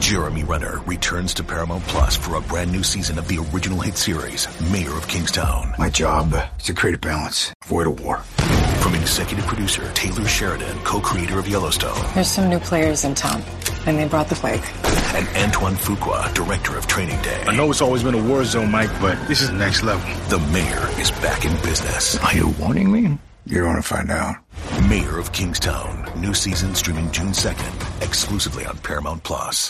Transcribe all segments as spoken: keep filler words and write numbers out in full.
Jeremy Renner returns to Paramount Plus for a brand new season of the original hit series, Mayor of Kingstown. My job is to create a balance, avoid a war. From executive producer Taylor Sheridan, co-creator of Yellowstone. There's some new players in town, and they brought the plague. And Antoine Fuqua, director of Training Day. I know it's always been a war zone, Mike, but this is next level. The Mayor is back in business. Are you warning me? You're going to find out. Mayor of Kingstown. New season streaming June second, exclusively on Paramount Plus.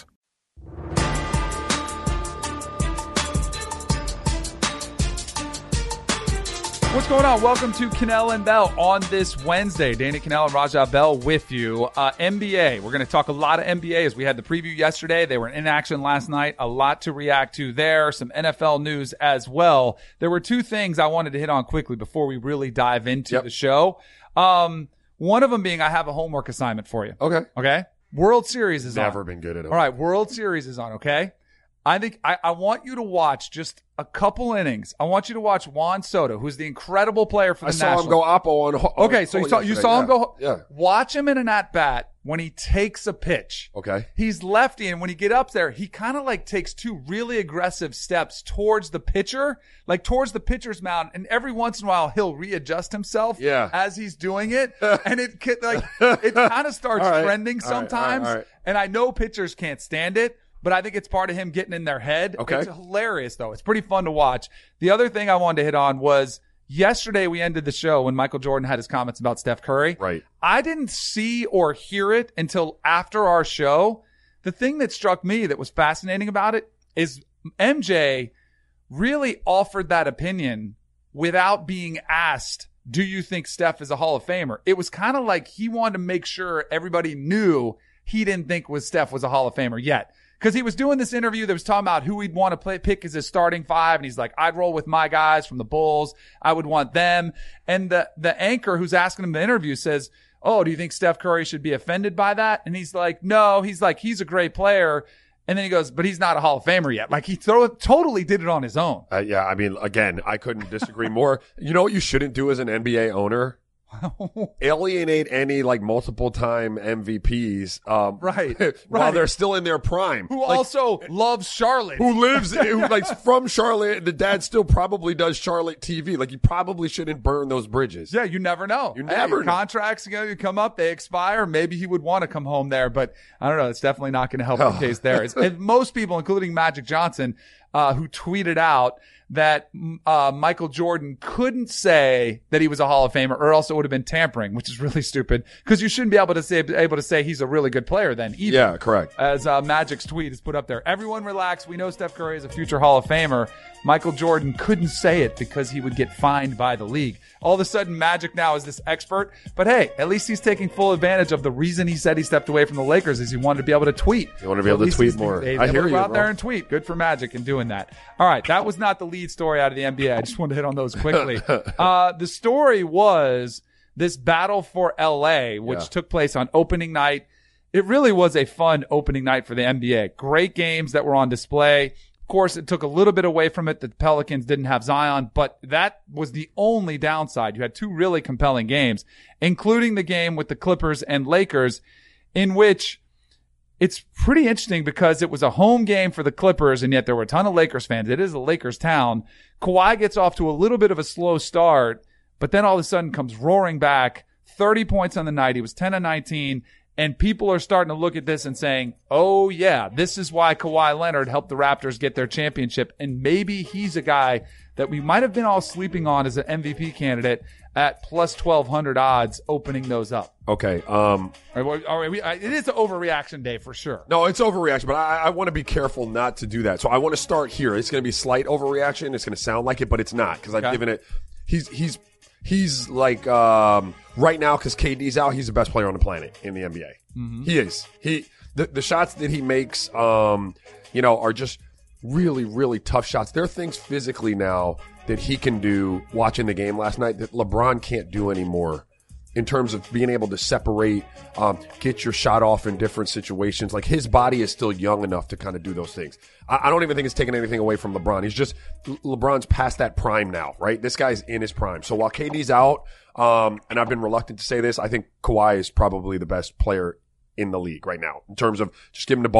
What's going on? Welcome to Cannell and Bell on this Wednesday. Danny Cannell and Raja Bell with you. Uh, N B A. We're going to talk a lot of N B A as we had the preview yesterday. They were in action last night. A lot to react to there. Some N F L news as well. There were two things I wanted to hit on quickly before we really dive into yep. the show. Um, one of them being I have a homework assignment for you. Okay. Okay? World Series is Never on. Never been good at it. All right. World Series is on, okay? I think I, I want you to watch just a couple innings. I want you to watch Juan Soto, who's the incredible player for the I saw Nationals. him go oppo on. on okay, so you saw you saw yeah. him go. Yeah. Watch him in an at bat when he takes a pitch. Okay. He's lefty, and when he get up there, he kind of like takes two really aggressive steps towards the pitcher, like towards the pitcher's mound, and every once in a while he'll readjust himself. Yeah. As he's doing it, and it like it kind of starts right. trending all right. sometimes. All right. All right. And I know pitchers can't stand it. But I think it's part of him getting in their head. Okay. It's hilarious, though. It's pretty fun to watch. The other thing I wanted to hit on was yesterday we ended the show when Michael Jordan had his comments about Steph Curry. Right. I didn't see or hear it until after our show. The thing that struck me that was fascinating about it is M J really offered that opinion without being asked, do you think Steph is a Hall of Famer? It was kind of like he wanted to make sure everybody knew he didn't think was Steph was a Hall of Famer yet. Because he was doing this interview that was talking about who he'd want to play, pick as his starting five. And he's like, I'd roll with my guys from the Bulls. I would want them. And the, the anchor who's asking him the interview says, oh, do you think Steph Curry should be offended by that? And he's like, no, he's like, he's a great player. And then he goes, but he's not a Hall of Famer yet. Like he throw, totally did it on his own. Uh, yeah. I mean, again, I couldn't disagree more. You know what you shouldn't do as an N B A owner? Alienate any like multiple time M V Ps, um, right, while right. they're still in their prime. Who like, also loves Charlotte. Who lives, who like from Charlotte. The dad still probably does Charlotte T V. Like you probably shouldn't burn those bridges. Yeah, you never know. You never hey, know. Contracts, you know, you come up, they expire. Maybe he would want to come home there, but I don't know. It's definitely not going to help oh. the case there. It's, and most people, including Magic Johnson, uh, who tweeted out that uh Michael Jordan couldn't say that he was a Hall of Famer, or else it would have been tampering, which is really stupid because you shouldn't be able to say able to say he's a really good player then either. Yeah, correct. As uh, Magic's tweet is put up there. Everyone relax. We know Steph Curry is a future Hall of Famer. Michael Jordan couldn't say it because he would get fined by the league. All of a sudden, Magic now is this expert. But hey, at least he's taking full advantage of the reason he said he stepped away from the Lakers is he wanted to be able to tweet. You want to be able to tweet more. I hear you. Go out there and tweet. Good for Magic in doing that. All right, that was not the lead story out of the N B A. I just wanted to hit on those quickly. uh, the story was this battle for L A, which yeah. took place on opening night. It really was a fun opening night for the N B A. Great games that were on display. Of course, it took a little bit away from it that the Pelicans didn't have Zion, but that was the only downside. You had two really compelling games, including the game with the Clippers and Lakers, in which it's pretty interesting because it was a home game for the Clippers, and yet there were a ton of Lakers fans. It is a Lakers town. Kawhi gets off to a little bit of a slow start, but then all of a sudden comes roaring back. thirty points on the night. He was ten of nineteen. And people are starting to look at this and saying, oh, yeah, this is why Kawhi Leonard helped the Raptors get their championship. And maybe he's a guy that we might have been all sleeping on as an M V P candidate at plus twelve hundred odds opening those up. Okay. Um, all right, all right, we, I, it is an overreaction day for sure. No, it's overreaction, but I, I want to be careful not to do that. So I want to start here. It's going to be slight overreaction. It's going to sound like it, but it's not because I've okay. given it – he's he's he's like um, right now because K D's out, he's the best player on the planet in the N B A. Mm-hmm. He is. He the, the shots that he makes, um, you know, are just really, really tough shots. There are things physically now that he can do watching the game last night that LeBron can't do anymore in terms of being able to separate, um, get your shot off in different situations. Like his body is still young enough to kind of do those things. I, I don't even think it's taking anything away from LeBron. He's just, LeBron's past that prime now, right? This guy's in his prime. So while K D's out, um, and I've been reluctant to say this, I think Kawhi is probably the best player in the league right now in terms of just give him the ball.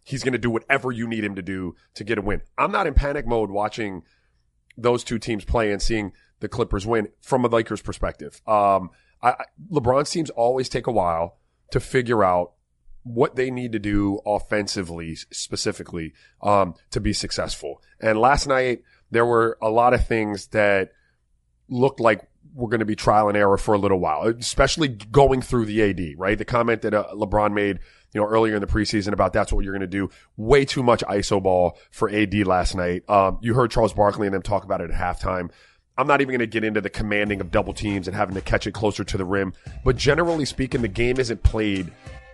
he's going to do whatever you need him to do to get a win. I'm not in panic mode watching those two teams play and seeing the Clippers win from a Lakers perspective. Um, I, LeBron's teams always take a while to figure out what they need to do offensively specifically, um, to be successful. And last night, there were a lot of things that looked like were going to be trial and error for a little while, especially going through the A D, right? The comment that uh, LeBron made, you know, earlier in the preseason about that's what you're going to do. Way too much I S O ball for A D last night. Um, you heard Charles Barkley and them talk about it at halftime. I'm not even going to get into the commanding of double teams and having to catch it closer to the rim. But generally speaking, the game isn't played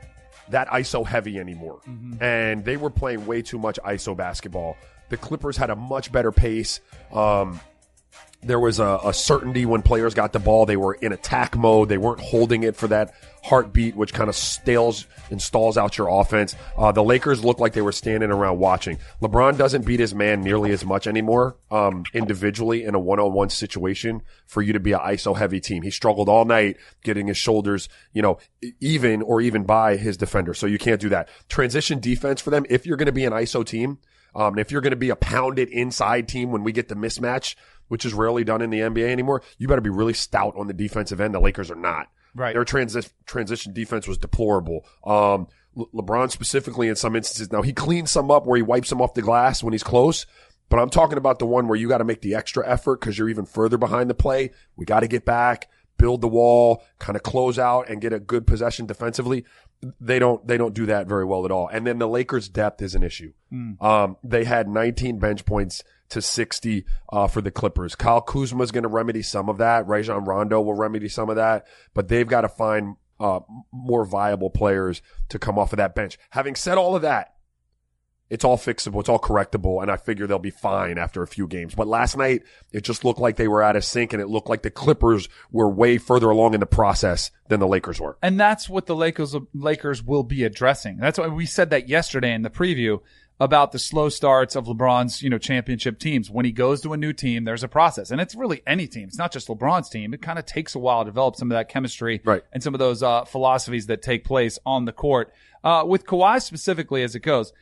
that I S O heavy anymore. Mm-hmm. And they were playing way too much I S O basketball. The Clippers had a much better pace. Um, there was a, a certainty when players got the ball. They were in attack mode. They weren't holding it for that heartbeat, which kind of stales and stalls out your offense. Uh, the Lakers looked like they were standing around watching. LeBron doesn't beat his man nearly as much anymore, um, individually in a one-on-one situation for you to be an I S O heavy team. He struggled all night getting his shoulders, you know, even or even by his defender. So you can't do that. Transition defense for them. If you're going to be an I S O team, um, if you're going to be a pounded inside team when we get the mismatch, which is rarely done in the N B A anymore, you better be really stout on the defensive end. The Lakers are not. Right. Their transi- transition defense was deplorable. Um, Le- LeBron specifically in some instances. Now, he cleans some up where he wipes them off the glass when he's close, but I'm talking about the one where you got to make the extra effort because you're even further behind the play. We got to get back, build the wall, kind of close out and get a good possession defensively. They don't, they don't do that very well at all. And then the Lakers' depth is an issue. Mm. Um, they had nineteen bench points to sixty, uh, for the Clippers. Kyle Kuzma is going to remedy some of that. Rajon Rondo will remedy some of that, but they've got to find, uh, more viable players to come off of that bench. Having said all of that, it's all fixable. It's all correctable. And I figure they'll be fine after a few games. But last night, it just looked like they were out of sync and it looked like the Clippers were way further along in the process than the Lakers were. And that's what the Lakers, Lakers will be addressing. That's why we said that yesterday in the preview about the slow starts of LeBron's, you know, championship teams. When he goes to a new team, there's a process. And it's really any team. It's not just LeBron's team. It kind of takes a while to develop some of that chemistry right. and some of those uh, philosophies that take place on the court. Uh, with Kawhi specifically as it goes,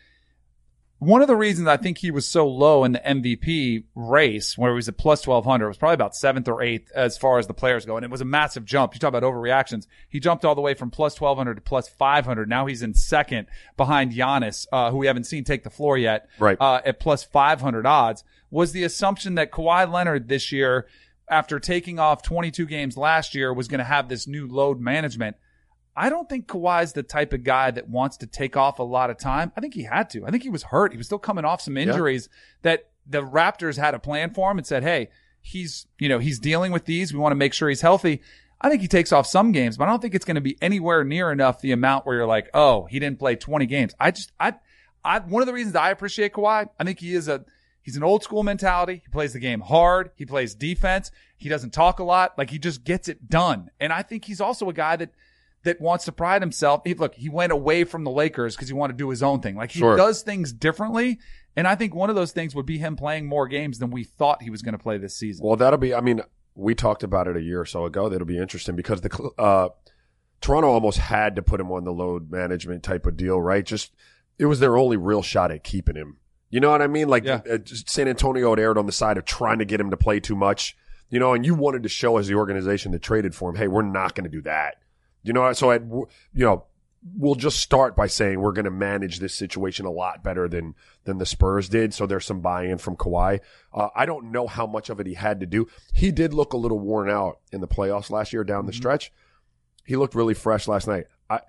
one of the reasons I think he was so low in the M V P race, where he was at plus twelve hundred, was probably about seventh or eighth as far as the players go. And it was a massive jump. You talk about overreactions. He jumped all the way from plus twelve hundred to plus five hundred. Now he's in second behind Giannis, uh, who we haven't seen take the floor yet, right. uh, at plus five hundred odds. Was the assumption that Kawhi Leonard this year, after taking off twenty-two games last year, was going to have this new load management. I don't think Kawhi's the type of guy that wants to take off a lot of time. I think he had to. I think he was hurt. He was still coming off some injuries yeah. that the Raptors had a plan for him and said, hey, he's, you know, he's dealing with these. We want to make sure he's healthy. I think he takes off some games, but I don't think it's going to be anywhere near enough the amount where you're like, oh, he didn't play twenty games. I just, I, I, one of the reasons I appreciate Kawhi, I think he is a, he's an old school mentality. He plays the game hard. He plays defense. He doesn't talk a lot. Like he just gets it done. And I think he's also a guy that, that wants to pride himself. He, look, he went away from the Lakers because he wanted to do his own thing. Like he sure. does things differently. And I think one of those things would be him playing more games than we thought he was going to play this season. Well, that'll be, I mean, we talked about it a year or so ago. That'll be interesting because the, uh, Toronto almost had to put him on the load management type of deal, right? Just, it was their only real shot at keeping him. You know what I mean? Like yeah. uh, San Antonio had erred on the side of trying to get him to play too much, you know, and you wanted to show as the organization that traded for him, hey, we're not going to do that. You know, so I, you know, we'll just start by saying we're going to manage this situation a lot better than than the Spurs did. So there's some buy-in from Kawhi. Uh, I don't know how much of it he had to do. He did look a little worn out in the playoffs last year down mm-hmm. the stretch. He looked really fresh last night. I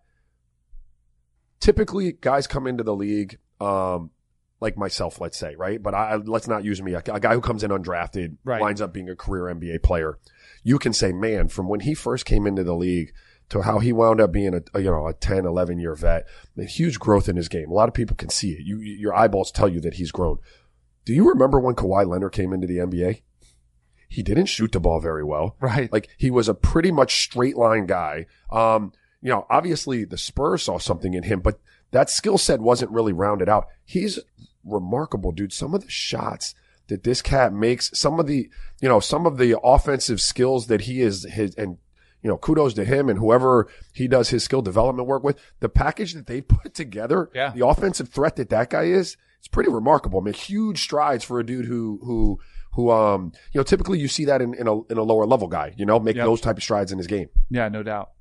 typically guys come into the league, um, like myself, let's say, right? But I, let's not use me. A, a guy who comes in undrafted right. winds up being a career N B A player. You can say, man, from when he first came into the league to how he wound up being a, a, you know, a ten, eleven year vet, a huge growth in his game. A lot of people can see it. You, your eyeballs tell you that he's grown. Do you remember when Kawhi Leonard came into the N B A? He didn't shoot the ball very well. Right. Like he was a pretty much straight line guy. Um, you know, obviously the Spurs saw something in him, but that skill set wasn't really rounded out. He's remarkable, dude. Some of the shots that this cat makes, some of the, you know, some of the offensive skills that he is his and you know, kudos to him and whoever he does his skill development work with. The package that they put together, yeah. the offensive threat that that guy is, it's pretty remarkable. I mean, huge strides for a dude who, who, who, um, you know, typically you see that in, in a, in a lower level guy, you know, make yep. those type of strides in his game. Yeah, no doubt.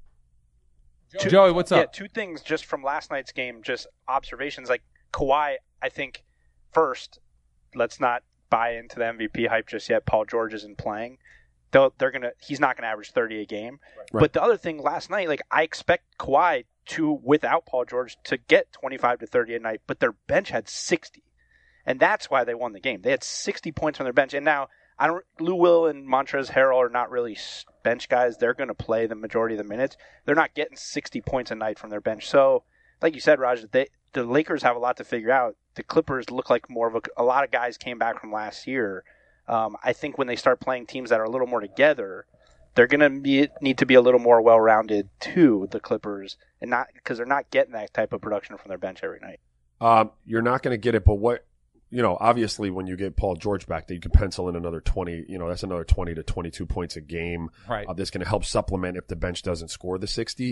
Two, Joey, what's up? Yeah, two things just from last night's game, just observations. Like Kawhi, I think first, let's not buy into the M V P hype just yet. Paul George isn't playing. They'll, they're gonna. He's not gonna average thirty a game. Right. But the other thing last night, like I expect Kawhi to, without Paul George, to get twenty-five to thirty a night. But their bench had sixty. And that's why they won the game. They had sixty points on their bench. And now, I don't. Lou Will and Montrezl Harrell are not really bench guys. They're going to play the majority of the minutes. They're not getting sixty points a night from their bench. So, like you said, Raj, they, the Lakers have a lot to figure out. The Clippers look like more of a, a lot of guys came back from last year. Um, I think when they start playing teams that are a little more together, they're going to be need to be a little more well-rounded too, the Clippers, and not because they're not getting that type of production from their bench every night. Um, you're not going to get it, but what, you know, obviously when you get Paul George back, that you can pencil in another twenty, you know, that's another twenty to twenty-two points a game. Right. Uh, that's going to help supplement if the bench doesn't score the sixty.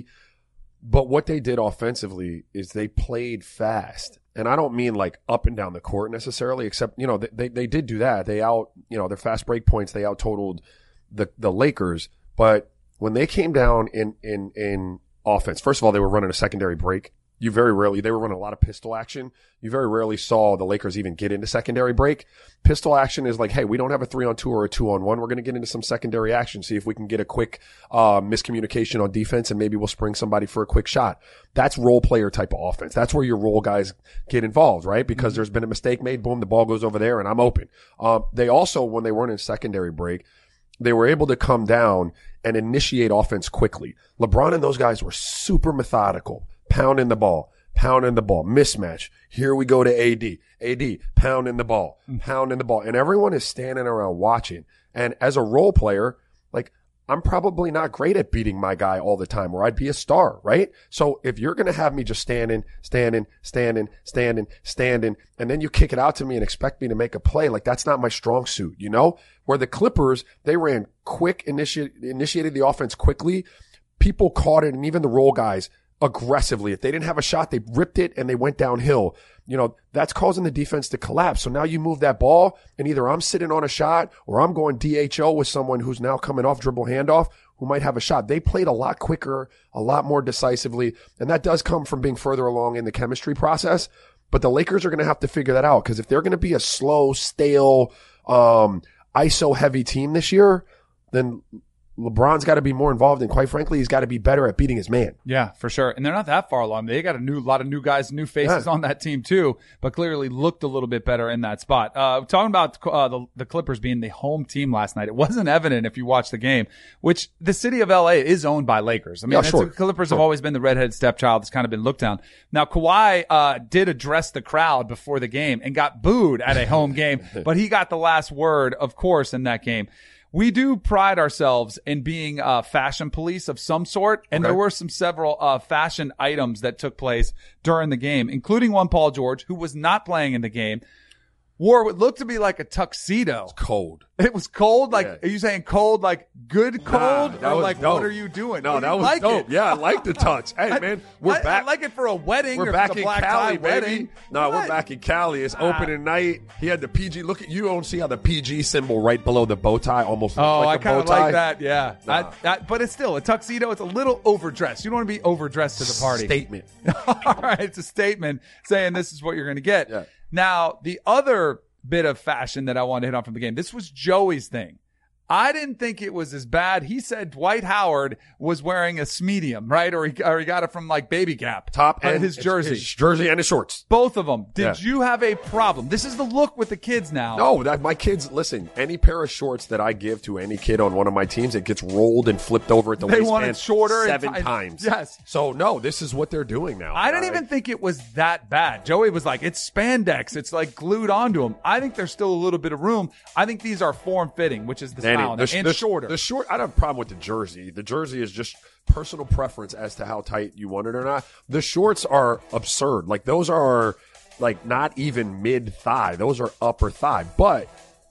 But what they did offensively is they played fast. And I don't mean like up and down the court necessarily, except, you know, they, they, they did do that. They out, you know, their fast break points, they out totaled the, the Lakers. But when they came down in, in, in offense, first of all, they were running a secondary break. You very rarely, they were running a lot of pistol action. You very rarely saw the Lakers even get into secondary break. Pistol action is like, hey, we don't have a three on two or a two on one. We're going to get into some secondary action, see if we can get a quick, uh, miscommunication on defense, and maybe we'll spring somebody for a quick shot. That's role player type of offense. That's where your role guys get involved, right? Because mm-hmm. there's been a mistake made. Boom, the ball goes over there and I'm open. Um, they also, when they weren't in secondary break, they were able to come down and initiate offense quickly. LeBron and those guys were super methodical. Pounding the ball, pounding the ball, mismatch. Here we go to A D. A D, pounding the ball, pounding the ball. And everyone is standing around watching. And as a role player, like, I'm probably not great at beating my guy all the time, or I'd be a star, right? So if you're going to have me just standing, standing, standing, standing, standing, and then you kick it out to me and expect me to make a play, like, that's not my strong suit, you know? Where the Clippers, they ran quick, initi- initiated the offense quickly. People caught it, and even the role guys aggressively. If they didn't have a shot, they ripped it and they went downhill. You know, that's causing the defense to collapse. So now you move that ball and either I'm sitting on a shot or I'm going D H O with someone who's now coming off dribble handoff who might have a shot. They played a lot quicker, a lot more decisively. And that does come from being further along in the chemistry process. But the Lakers are going to have to figure that out, because if they're going to be a slow, stale, um, I S O heavy team this year, then LeBron's got to be more involved, and quite frankly, he's got to be better at beating his man. Yeah, for sure. And they're not that far along. They got a new lot of new guys, new faces yeah. on that team too, but clearly looked a little bit better in that spot. Uh, talking about uh, the, the Clippers being the home team last night, it wasn't evident if you watched the game, which the city of L A is owned by Lakers. I mean, yeah, sure. the Clippers sure. have always been the redheaded stepchild that's kind of been looked down. Now, Kawhi uh, did address the crowd before the game and got booed at a home game, but he got the last word, of course, in that game. We do pride ourselves in being uh fashion police of some sort, and okay. there were some several uh fashion items that took place during the game, including one Paul George, who was not playing in the game, wore what looked to be like a tuxedo. It's cold. It was cold? Like, yeah. are you saying cold, like good cold? Nah, or like, dope. what are you doing? No, you that was like dope. It? Yeah, I like the tux. Hey, I, man, we're I, back. I like it for a wedding. We're or back a in black Cali, tie wedding. baby. No, what? we're back in Cali. It's ah. opening night. He had the P G. Look at you. Don't see how the P G symbol right below the bow tie almost looks oh, like I a bow tie? kind of like that. Yeah. Nah. I, I, but it's still a tuxedo. It's a little overdressed. You don't want to be overdressed to the party. Statement. All right. It's a statement saying this is what you're going to get. Yeah. Now, the other bit of fashion that I wanted to hit on from the game, this was Joey's thing. I didn't think it was as bad. He said Dwight Howard was wearing a Smedium, right? Or he, or he got it from like Baby Gap. Top uh, and his jersey. His jersey and his shorts. Both of them. Did yeah. you have a problem? This is the look with the kids now. No, that my kids, listen, any pair of shorts that I give to any kid on one of my teams, it gets rolled and flipped over at the they waistband want it shorter seven and t- times. Yes. So, no, this is what they're doing now. I didn't right? even think it was that bad. Joey was like, it's spandex. It's like glued onto them. I think there's still a little bit of room. I think these are form-fitting, which is the Danny, style, the, and the, shorter. The short, I don't have a problem with the jersey. The jersey is just personal preference as to how tight you want it or not. The shorts are absurd. Like, those are like not even mid thigh. Those are upper thigh. But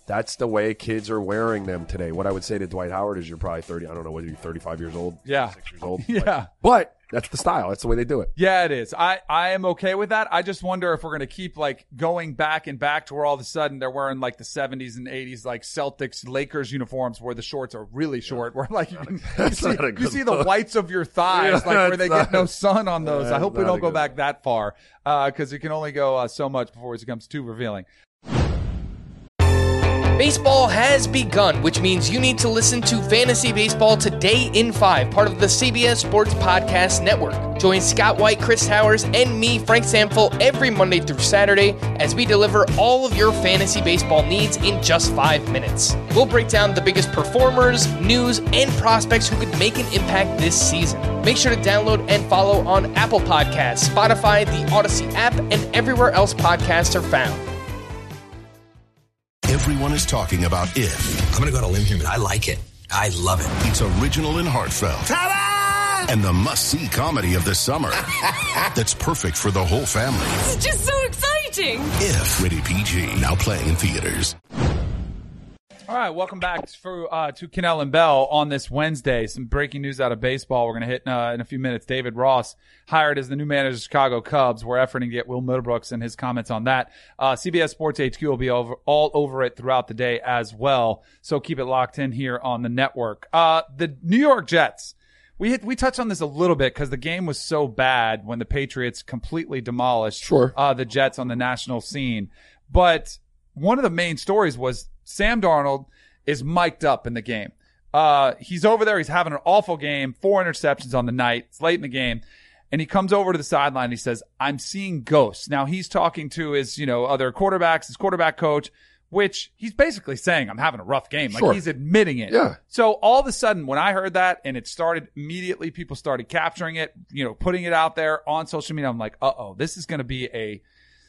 that's the way kids are wearing them today. What I would say to Dwight Howard is you're probably thirty. I don't know whether you're thirty-five years old. Yeah. Six years old. Yeah. But, but that's the style. That's the way they do it. Yeah, it is. I, I am okay with that. I just wonder if we're going to keep like going back and back to where all of a sudden they're wearing like the seventies and eighties, like Celtics, Lakers uniforms where the shorts are really short, where like you can you see, you see the whites of your thighs, Yeah, like where they not- get no sun on those. I that's hope we not don't a go good back that far because it can only go uh, so much before it becomes too revealing. Baseball has begun, which means you need to listen to Fantasy Baseball Today in five, part of the C B S Sports Podcast Network. Join Scott White, Chris Towers, and me, Frank Samfel, every Monday through Saturday as we deliver all of your fantasy baseball needs in just five minutes. We'll break down the biggest performers, news, and prospects who could make an impact this season. Make sure to download and follow on Apple Podcasts, Spotify, the Odyssey app, and everywhere else podcasts are found. Everyone is talking about If. I'm going to go out on a limb here, but I like it. I love it. It's original and heartfelt. Ta-da! And the must-see comedy of the summer. That's perfect for the whole family. This is just so exciting. If. Rated P G. Now playing in theaters. All right, welcome back for, uh, to Cannell and Bell on this Wednesday. Some breaking news out of baseball we're going to hit uh, in a few minutes. David Ross hired as the new manager of the Chicago Cubs. We're efforting to get Will Middlebrooks and his comments on that. Uh, C B S Sports H Q will be over, all over it throughout the day as well, so keep it locked in here on the network. Uh, the New York Jets. We hit, we touched on this a little bit because the game was so bad when the Patriots completely demolished Sure. uh, the Jets on the national scene. But one of the main stories was Sam Darnold is mic'd up in the game. Uh, he's over there. He's having an awful game, four interceptions on the night. It's late in the game. And he comes over to the sideline and he says, I'm seeing ghosts. Now he's talking to his, you know, other quarterbacks, his quarterback coach, which he's basically saying, I'm having a rough game. Like Sure. he's admitting it. Yeah. So all of a sudden, when I heard that and it started immediately, people started capturing it, you know, putting it out there on social media. I'm like, uh oh, this is going to be a,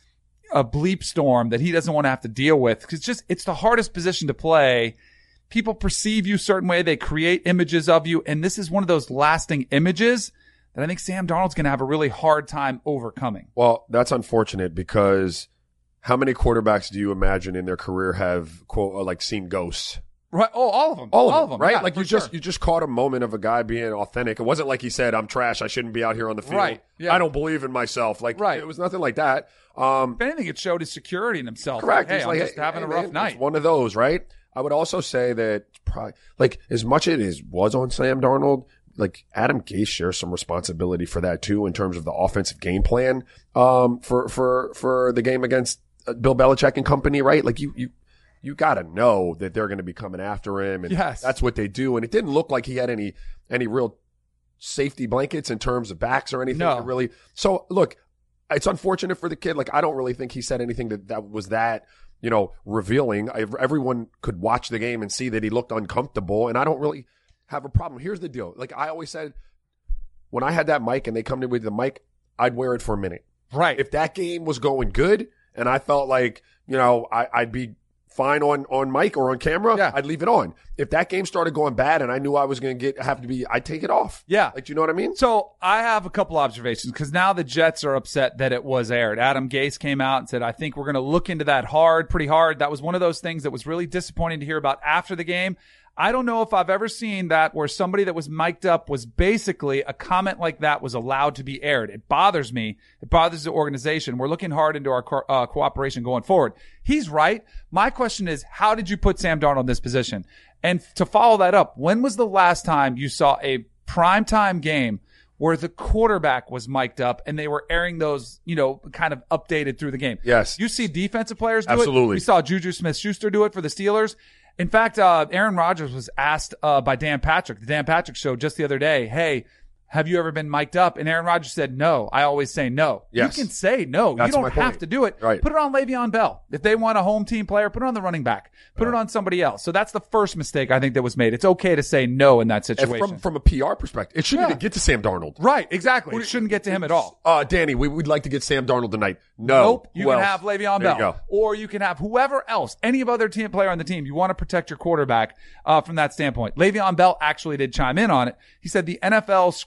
a bleep storm that he doesn't want to have to deal with. Cause it's just, it's the hardest position to play. People perceive you a certain way. They create images of you. And this is one of those lasting images that I think Sam Darnold's going to have a really hard time overcoming. Well, that's unfortunate because how many quarterbacks do you imagine in their career have quote like seen ghosts? Right. Oh, all of them. All of them, right? Yeah, like you for just sure. you just caught a moment of a guy being authentic. It wasn't like he said, "I'm trash. I shouldn't be out here on the field. Right, yeah. I don't believe in myself." Like Right. it was nothing like that. Um, If anything, it showed his security in himself. correct. Like, hey, He's I'm like, just hey, having hey, a rough man, night. It's one of those, right? I would also say that probably like as much as it was on Sam Darnold, like Adam Gase shares some responsibility for that too in terms of the offensive game plan um, for for for the game against uh, Bill Belichick and company, right? Like you you. You got to know that they're going to be coming after him, and Yes. that's what they do. And it didn't look like he had any any real safety blankets in terms of backs or anything. No. to really. So look, it's unfortunate for the kid. Like I don't really think he said anything that that was that you know revealing. I, everyone could watch the game and see that he looked uncomfortable, and I don't really have a problem. Here's the deal: like I always said, when I had that mic and they come to me with the mic, I'd wear it for a minute. Right. If that game was going good, and I felt like you know I, I'd be fine on, on mic or on camera, Yeah. I'd leave it on. If that game started going bad and I knew I was going to get have to be, I'd take it off. Yeah. Like, do you know what I mean? So I have a couple observations because now the Jets are upset that it was aired. Adam Gase came out and said, I think we're going to look into that hard, pretty hard. That was one of those things that was really disappointing to hear about after the game. I don't know if I've ever seen that where somebody that was mic'd up was basically a comment like that was allowed to be aired. It bothers me. It bothers the organization. We're looking hard into our co- uh, cooperation going forward. He's right. My question is, how did you put Sam Darnold in this position? And to follow that up, when was the last time you saw a primetime game where the quarterback was mic'd up and they were airing those, you know, kind of updated through the game? Yes. You see defensive players do it. Absolutely. We saw Juju Smith-Schuster do it for the Steelers. In fact, uh, Aaron Rodgers was asked uh, by Dan Patrick, the Dan Patrick show just the other day, hey, have you ever been mic'd up? And Aaron Rodgers said, no. I always say no. Yes. You can say no. That's you my don't have point. to do it. Right. Put it on Le'Veon Bell. If they want a home team player, put it on the running back. Put it on somebody else. So that's the first mistake I think that was made. It's okay to say no in that And situation. from, from a P R perspective, it shouldn't Yeah. even get to Sam Darnold. Right, exactly. It shouldn't get to him at all. Uh, Danny, we, we'd like to get Sam Darnold tonight. No. Nope. You Who can else? have Le'Veon There Bell. you go. Or you can have whoever else, any of other team player on the team. You want to protect your quarterback uh, from that standpoint. Le'Veon Bell actually did chime in on it. He said the N F L screwed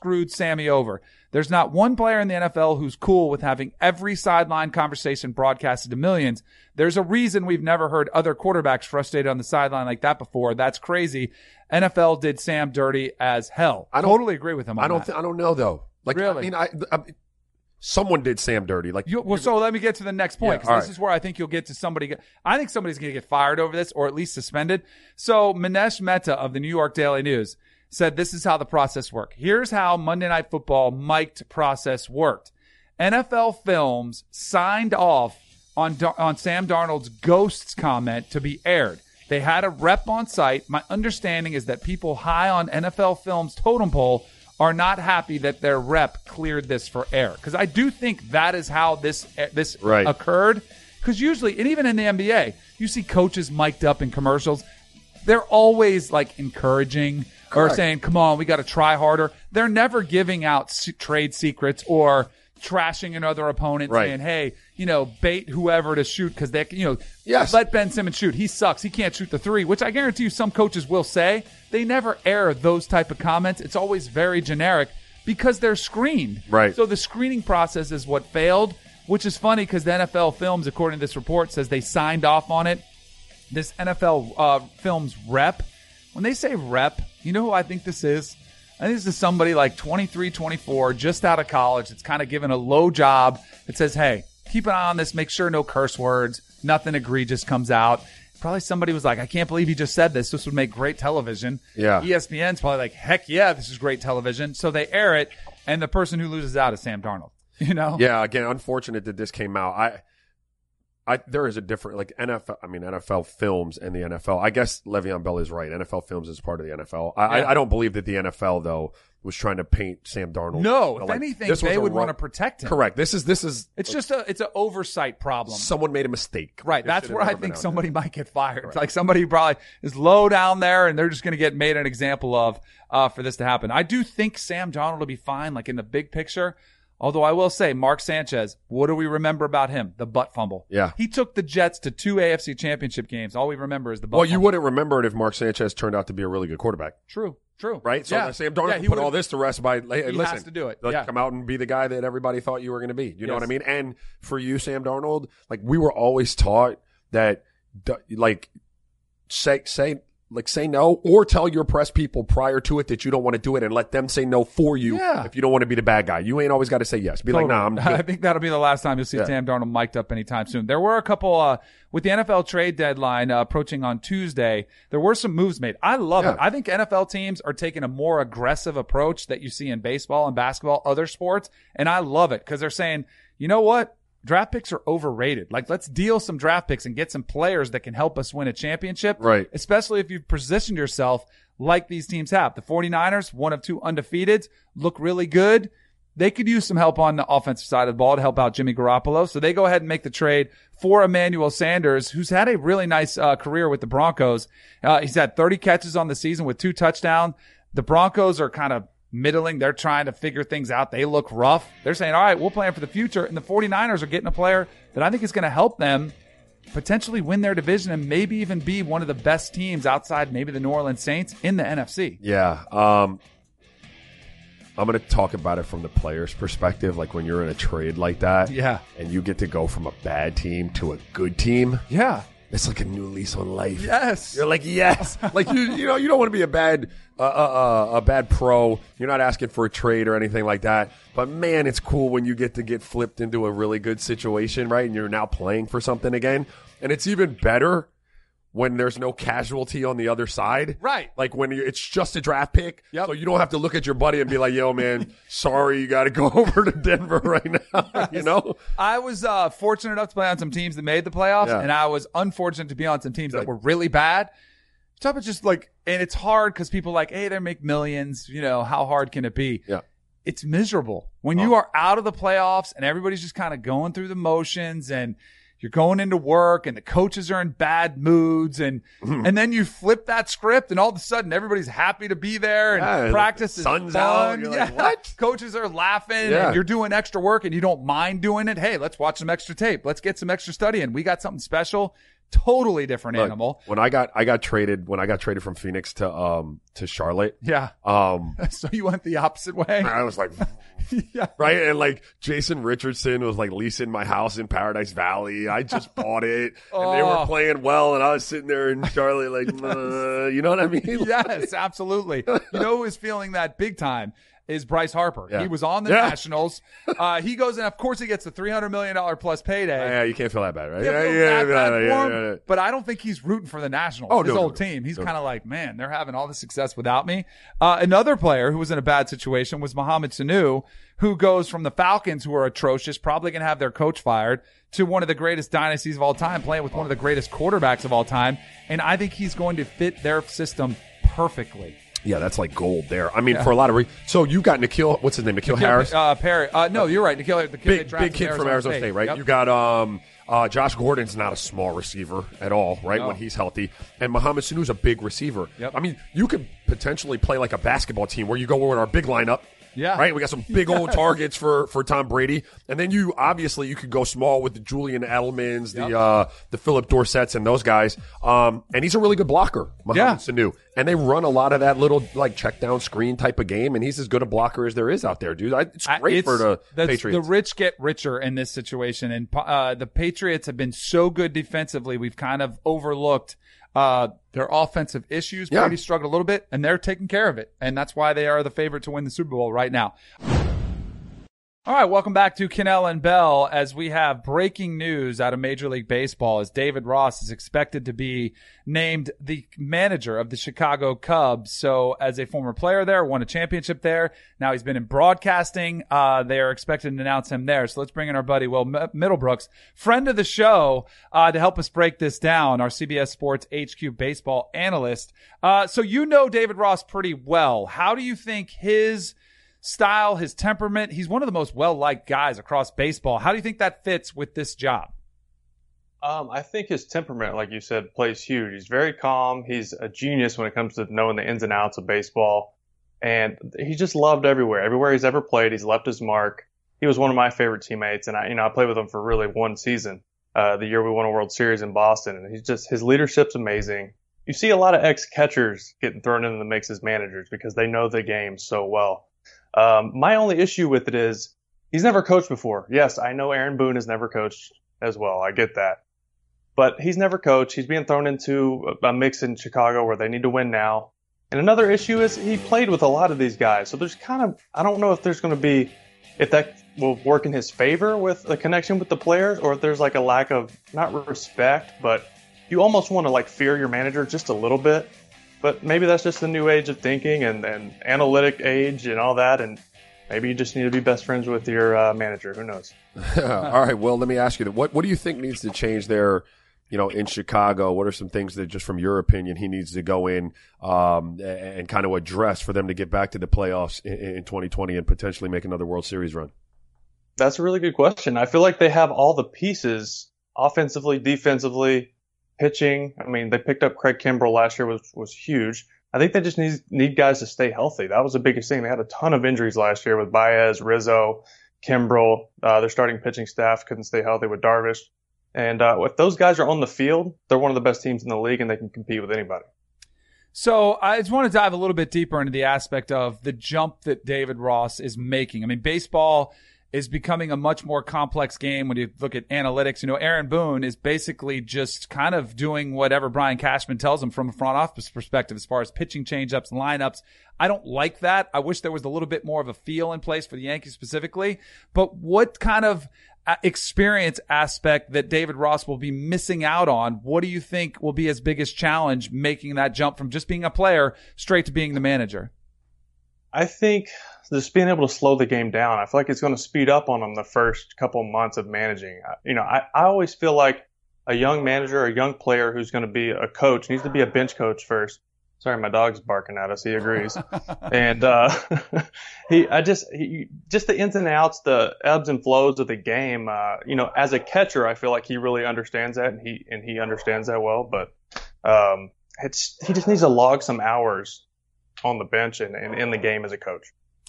screwed Sammy over. There's not one player in the N F L who's cool with having every sideline conversation broadcasted to millions. There's a reason we've never heard other quarterbacks frustrated on the sideline like that before. That's crazy. N F L did Sam dirty as hell. I don't, totally agree with him on I don't that. th- I don't know, though. Like, Really? I mean, I, I someone did Sam dirty. Like, You, well, so let me get to the next point, Yeah, because all this right. is where I think you'll get to somebody. I think somebody's going to get fired over this, or at least suspended. So Manesh Mehta of the New York Daily News said this is how the process worked. Here's how Monday Night Football mic'd process worked. N F L Films signed off on on Sam Darnold's ghosts comment to be aired. They had a rep on site. My understanding is that people high on N F L Films totem pole are not happy that their rep cleared this for air. Because I do think that is how this this Right. occurred. Because usually, and even in the N B A, you see coaches mic'd up in commercials. They're always like encouraging or Correct. saying, come on, we got to try harder. They're never giving out s- trade secrets or trashing another opponent, Right. saying, hey, you know, bait whoever to shoot because they, you know, Yes. let Ben Simmons shoot. He sucks. He can't shoot the three, which I guarantee you some coaches will say. They never air those type of comments. It's always very generic because they're screened. Right. So the screening process is what failed, which is funny because the N F L Films, according to this report, says they signed off on it. This N F L uh, Films rep, when they say rep, you know who I think this is? I think this is somebody like twenty-three, twenty-four, just out of college. It's kind of given a low job that says, hey, keep an eye on this. Make sure no curse words. Nothing egregious comes out. Probably somebody was like, I can't believe he just said this. This would make great television. Yeah. E S P N's probably like, heck yeah, this is great television. So they air it, and the person who loses out is Sam Darnold. You know? Yeah, again, unfortunate that this came out. I, I there is a different like N F L. I mean, N F L Films and the N F L. I guess Le'Veon Bell is right. N F L Films is part of the N F L. I, Yeah. I, I don't believe that the N F L though was trying to paint Sam Darnold. No, you know, if like, anything, this was they a would run- want to protect him. Correct. This is this is It's just a it's an oversight problem. someone made a mistake. Right. This That's should where have I never been think out somebody there. might get fired. Right. Like somebody probably is low down there and they're just going to get made an example of uh, for this to happen. I do think Sam Darnold will be fine, like in the big picture. Although I will say, Mark Sanchez, what do we remember about him? The butt fumble. Yeah. He took the Jets to two A F C championship games. All we remember is the butt Well, you fumble. wouldn't remember it if Mark Sanchez turned out to be a really good quarterback. True. True. Right? So yeah. Sam Darnold yeah, can he put would've- all this to rest by, hey, He listen, has to do it. like, Yeah. come out and be the guy that everybody thought you were going to be. You know Yes. what I mean? And for you, Sam Darnold, like we were always taught that, d- like, say, say, like say no or tell your press people prior to it that you don't want to do it and let them say no for you Yeah. if you don't want to be the bad guy. You ain't always got to say yes. Be like, nah, I'm Totally. I good. think that'll be the last time you'll see Yeah. Sam Darnold mic'd up anytime soon. There were a couple, uh, with the N F L trade deadline uh, approaching on Tuesday, there were some moves made. I love Yeah. it. I think N F L teams are taking a more aggressive approach that you see in baseball and basketball, other sports, and I love it because they're saying, you know what? Draft picks are overrated. Like, let's deal some draft picks and get some players that can help us win a championship. Right. Especially if you've positioned yourself like these teams have. The 49ers, one of two undefeateds, look really good. They could use some help on the offensive side of the ball to help out Jimmy Garoppolo. So they go ahead and make the trade for Emmanuel Sanders, who's had a really nice uh, career with the Broncos. Uh, he's had thirty catches on the season with two touchdowns. The Broncos are kind of middling. They're trying to figure things out. They look rough. They're saying, all right, we'll plan for the future. And the 49ers are getting a player that I think is going to help them potentially win their division and maybe even be one of the best teams outside maybe the New Orleans Saints in the N F C. Yeah. Um, I'm going to talk about it from the player's perspective. Like when you're in a trade like that Yeah. and you get to go from a bad team to a good team. Yeah. It's like a new lease on life. Yes. You're like, yes. Like, you you know, you don't want to be a bad uh, uh, uh, a bad pro. You're not asking for a trade or anything like that. But, man, it's cool when you get to get flipped into a really good situation, right? And you're now playing for something again. And it's even better when there's no casualty on the other side. Right. Like when you, it's just a draft pick. Yep. So you don't have to look at your buddy and be like, yo, man, sorry, you got to go over to Denver right now. You know? I was uh, fortunate enough to play on some teams that made the playoffs, Yeah. and I was unfortunate to be on some teams Like- that were really bad. Talk about just like, and it's hard because people are like, hey, they make millions. You know, how hard can it be? Yeah. It's miserable when Oh. you are out of the playoffs and everybody's just kind of going through the motions and you're going into work and the coaches are in bad moods and Mm-hmm. and then you flip that script and all of a sudden everybody's happy to be there and Yeah, practice the is sun's fun. out. You're like, Yeah. what? Coaches are laughing Yeah. and you're doing extra work and you don't mind doing it. Hey, let's watch some extra tape. Let's get some extra study in. We got something special. totally different Look, animal. When I got I got traded when I got traded from Phoenix to um to Charlotte. Yeah. Um so you went the opposite way. I was like yeah. Right? And like Jason Richardson was like leasing my house in Paradise Valley. I just bought it and oh. they were playing well and I was sitting there in Charlotte like yes. uh, you know what I mean? Yes, absolutely. You know who is feeling that big time is Bryce Harper. Yeah. He was on the yeah. Nationals. Uh, he goes in, of course he gets the three hundred million dollars plus payday. Yeah, you can't feel that bad, right? Yeah, Yeah, yeah, yeah, bad, yeah, bad yeah, form, yeah, yeah. But I don't think he's rooting for the Nationals. Oh, His no, old no, team. He's no. kind of like, man, they're having all the success without me. Uh, another player who was in a bad situation was Mohamed Sanu, who goes from the Falcons, who are atrocious, probably going to have their coach fired, to one of the greatest dynasties of all time, playing with one of the greatest quarterbacks of all time. And I think he's going to fit their system perfectly. Yeah, that's like gold there. I mean, Yeah. for a lot of reasons. So you got Nikhil, what's his name? Nikhil, Nikhil Harris? Uh, Perry. Uh, no, you're right. Nikhil, the kid they Big, drafted big kid from Arizona State, right? Yep. You got um, uh, Josh Gordon's not a small receiver at all, right? No. When he's healthy. And Mohamed Sanu's a big receiver. Yep. I mean, you could potentially play like a basketball team where you go with our big lineup. Yeah. Right? We got some big old targets for, for Tom Brady. And then you, obviously, you could go small with the Julian Edelmans, Yep. the, uh, the Philip Dorsets and those guys. Um, and he's a really good blocker, Mohamed Yeah. Sanu. And they run a lot of that little, like, check down screen type of game. And he's as good a blocker as there is out there, dude. I, it's great It's- for the that's- Patriots. The rich get richer in this situation, and uh, the Patriots have been so good defensively. We've kind of overlooked uh, their offensive issues. Yeah. Brady struggled a little bit, and they're taking care of it, and that's why they are the favorite to win the Super Bowl right now. All right, welcome back to Cannell and Bell as we have breaking news out of Major League Baseball as David Ross is expected to be named the manager of the Chicago Cubs. So as a former player there, won a championship there. Now he's been in broadcasting. Uh, they are expected to announce him there. So let's bring in our buddy, Will Middlebrooks, friend of the show, uh, to help us break this down, our C B S Sports H Q baseball analyst. Uh, so you know David Ross pretty well. How do you think his style, his temperament, he's one of the most well-liked guys across baseball. How do you think that fits with this job? Um, I think his temperament, like you said, plays huge. He's very calm. He's a genius when it comes to knowing the ins and outs of baseball. And he's just loved everywhere. Everywhere he's ever played, he's left his mark. He was one of my favorite teammates. And I, you know, I played with him for really one season, uh, the year we won a World Series in Boston. And he's just, his leadership's amazing. You see a lot of ex-catchers getting thrown into the mix as managers because they know the game so well. Um, my only issue with it is he's never coached before. Yes, I know Aaron Boone has never coached as well. I get that. But he's never coached. He's being thrown into a mix in Chicago where they need to win now. And another issue is he played with a lot of these guys. So there's kind of, I don't know if there's going to be, if that will work in his favor with the connection with the players or if there's like a lack of, not respect, but you almost want to like fear your manager just a little bit. But maybe that's just the new age of thinking and, and analytic age and all that. And maybe you just need to be best friends with your uh, manager. Who knows? All right. Well, let me ask you, what what do you think needs to change there, you know, in Chicago? What are some things that, just from your opinion, he needs to go in um, and, and kind of address for them to get back to the playoffs in, in twenty twenty and potentially make another World Series run? That's a really good question. I feel like they have all the pieces offensively, defensively, pitching. I mean, they picked up Craig Kimbrell last year, was was huge. I think they just need need guys to stay healthy. That was the biggest thing. They had a ton of injuries last year with Baez, Rizzo, Kimbrell. Uh, their starting pitching staff couldn't stay healthy with Darvish. And uh, if those guys are on the field, they're one of the best teams in the league, and they can compete with anybody. So I just want to dive a little bit deeper into the aspect of the jump that David Ross is making. I mean, baseball is becoming a much more complex game when you look at analytics. You know, Aaron Boone is basically just kind of doing whatever Brian Cashman tells him from a front office perspective as far as pitching changeups and lineups. I don't like that. I wish there was a little bit more of a feel in place for the Yankees specifically. But what kind of experience aspect that David Ross will be missing out on, what do you think will be his biggest challenge making that jump from just being a player straight to being the manager? I think just being able to slow the game down. I feel like it's going to speed up on them the first couple months of managing. You know, I, I always feel like a young manager, a young player who's going to be a coach needs to be a bench coach first. Sorry, my dog's barking at us. He agrees. and uh, he, I just, he, just the ins and outs, the ebbs and flows of the game. Uh, you know, as a catcher, I feel like he really understands that, and he and he understands that well. But um, it's he just needs to log some hours on the bench and, and in the game as a coach.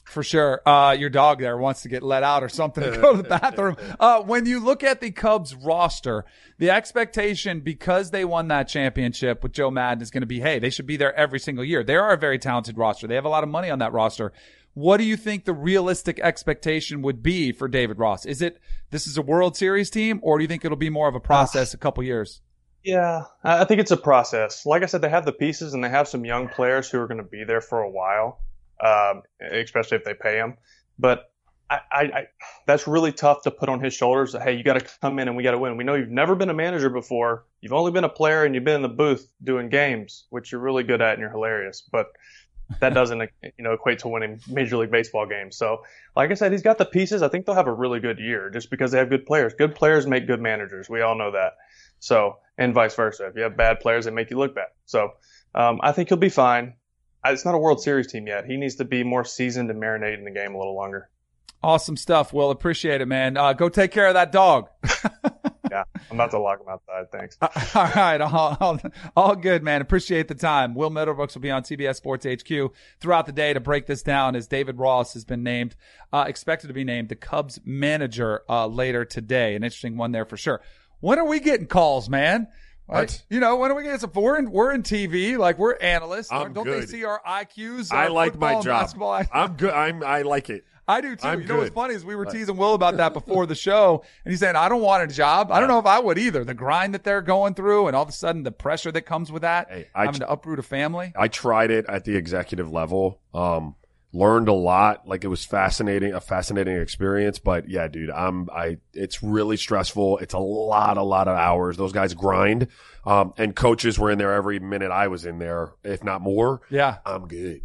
For sure. Uh, your dog there wants to get let out or something to go to the bathroom. Uh, when you look at the Cubs roster, the expectation, because they won that championship with Joe Madden, is going to be, hey, they should be there every single year. They are a very talented roster. They have a lot of money on that roster. What do you think the realistic expectation would be for David Ross? Is it this is a World Series team, or do you think it'll be more of a process, a couple years? Yeah, I think it's a process. Like I said, they have the pieces and they have some young players who are going to be there for a while. Um, especially if they pay him. But I, I, I, that's really tough to put on his shoulders. Hey, you got to come in and we got to win. We know you've never been a manager before. You've only been a player and you've been in the booth doing games, which you're really good at and you're hilarious. But that doesn't, you know, equate to winning Major League Baseball games. So, like I said, he's got the pieces. I think they'll have a really good year just because they have good players. Good players make good managers. We all know that. So, and vice versa. If you have bad players, they make you look bad. So, um, I think he'll be fine. It's not a World Series team yet. He needs to be more seasoned and marinate in the game a little longer. Awesome stuff, Will. Appreciate it, man. Uh, go take care of that dog. Yeah, I'm about to lock him outside. Thanks. All right. All, all, all good, man. Appreciate the time. Will Middlebrooks will be on C B S Sports H Q throughout the day to break this down, as David Ross has been named, uh, expected to be named the Cubs manager uh, later today. An interesting one there for sure. When are we getting calls, man? Right. You know, when are we getting some? We're in, we're in T V, like we're analysts. I'm Don't good. they see our I Qs? I our like my football and job. basketball? I'm good. I'm, I like it. I do too. I'm you know what's good. funny is we were teasing Will about that before the show, and he's saying, I don't want a job. I don't know if I would either. The grind that they're going through and all of a sudden the pressure that comes with that, Hey, I having to uproot a family. I tried it at the executive level. Um, learned a lot. Like, it was fascinating, a fascinating experience. But yeah, dude, I'm, I, it's really stressful. It's a lot, a lot of hours. Those guys grind. Um, and coaches were in there every minute I was in there, if not more. Yeah. I'm good.